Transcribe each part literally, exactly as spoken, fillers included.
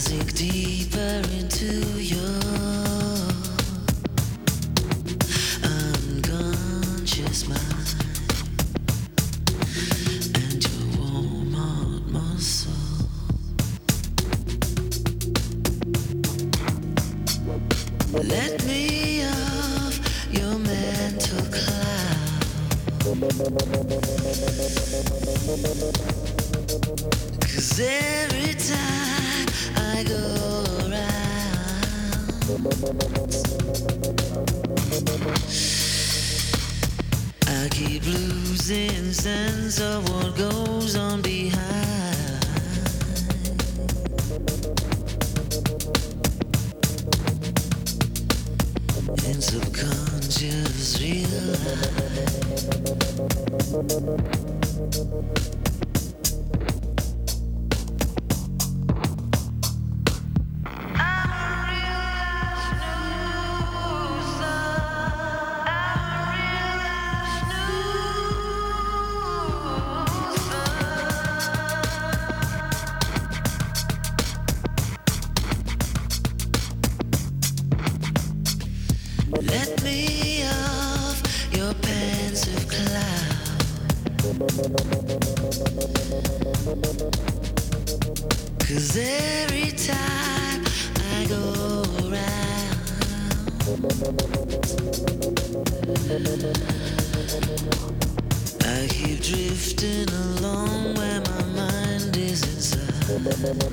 sink deeper into your unconscious mind and your warm heart muscle. Let me off your mental cloud, 'cause every time I go around, I keep losing sense of what goes on behind. In subconscious realize. Let me off your pensive cloud, 'cause every time I go around, I keep drifting along where my mind is inside.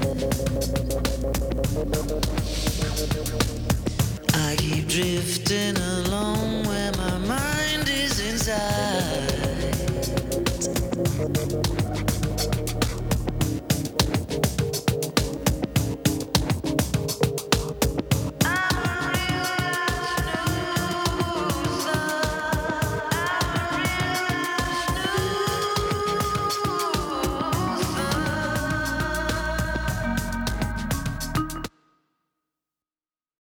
I keep drifting along where my mind is inside.